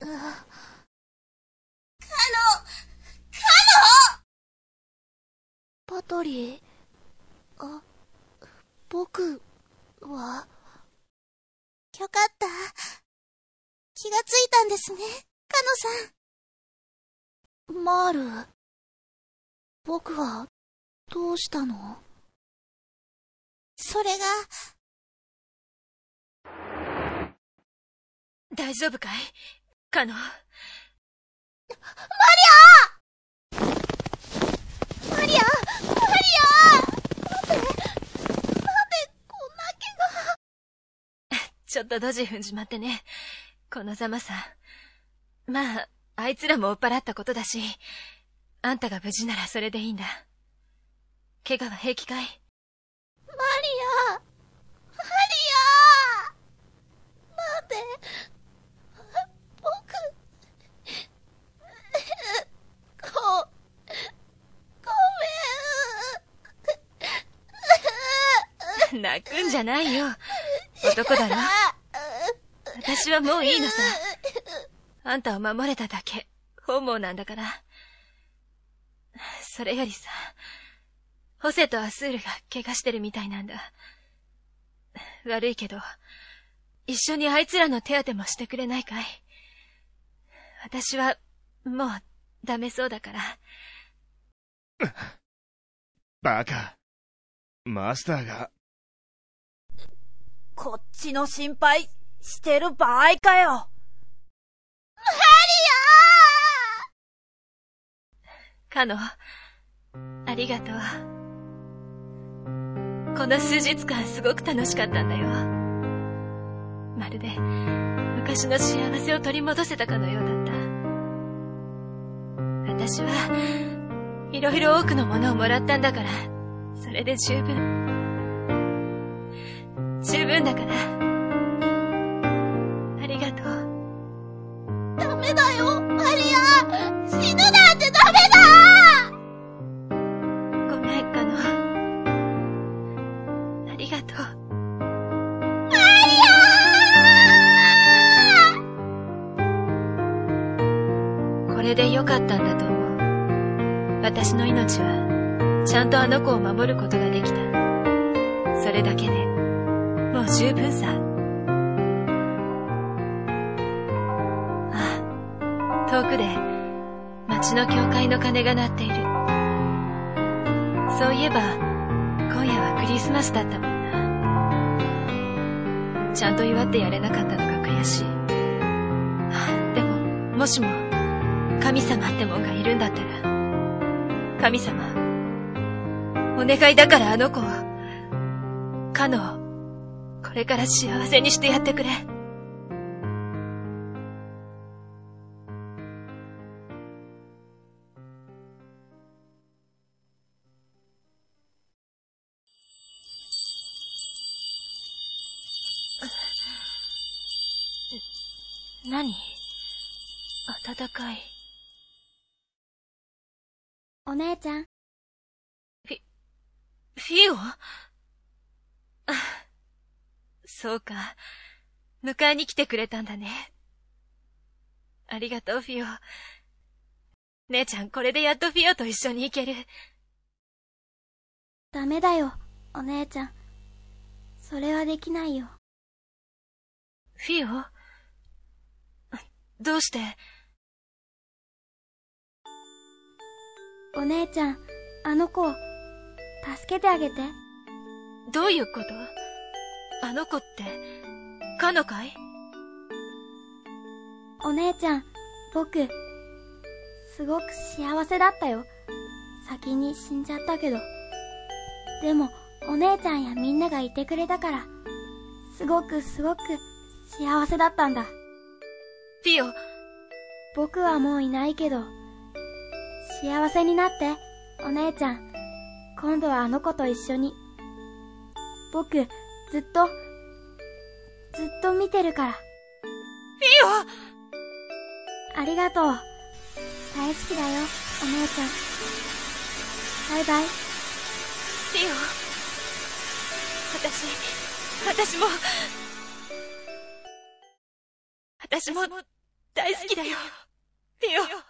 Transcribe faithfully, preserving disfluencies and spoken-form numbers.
パトリー、あ、僕は。 よかった。気がついたんですね、カノさん。 マール、僕はどうしたの？ それが。 大丈夫かい？カノ。マリア！マリア！マリア！なんで、なんでこんな怪我。ちょっとドジ踏んじまってね。このざまさ。まあ、あいつらも追っ払ったことだし、あんたが無事ならそれでいいんだ。怪我は平気かい？ マリア！マリア！なんで、僕、ご、ごめん。泣くんじゃないよ。男だろ。私はもういいのさ。あんたを守れただけ、本望なんだから。それよりさ、ホセとアスールが怪我してるみたいなんだ。悪いけど、一緒にあいつらの手当てもしてくれないかい？私は、もう、ダメそうだから。 バカ。マスターが。 こっちの心配してる場合かよ。 マリア！ カノ、ありがとう。この数日間すごく楽しかったんだよ。まるで昔の幸せを取り戻せたかのようだった。私はいろいろ多くのものをもらったんだから、それで十分。十分だから。ありがとう。 ダメだよ、マリア！死ぬなんてダメだ！ ごめん、カノ。ありがとう。 マリア！これでよかったんだと思う。私の命は、ちゃんとあの子を守ることができた。それだけで、もう十分さ。ああ、遠くで町の教会の鐘が鳴っている。そういえば今夜はクリスマスだったもんな。ちゃんと祝ってやれなかったのが悔しい。はあ、でももしも神様ってもんがいるんだったら、神様、お願いだからあの子を、カノをこれから幸せにしてやってくれ。何？暖かい。 お姉ちゃん。 フィ、フィオ？そうか。迎えに来てくれたんだね。ありがとう、フィオ。姉ちゃん、これでやっとフィオと一緒に行ける。 ダメだよ、お姉ちゃん。それはできないよ。 フィオ？どうして？ お姉ちゃん、あの子を、助けてあげて。 どういうこと？あの子って、カノかい？ お姉ちゃん、僕、すごく幸せだったよ。先に死んじゃったけど。でも、お姉ちゃんやみんながいてくれたから、すごくすごく幸せだったんだ。 フィオ。 僕はもういないけど、幸せになって、お姉ちゃん。今度はあの子と一緒に。僕、ずっと、ずっと見てるから。フィオ！ありがとう。大好きだよ、お姉ちゃん。バイバイ。 フィオ。私、私も、私も、 大好きだよ。ミオ。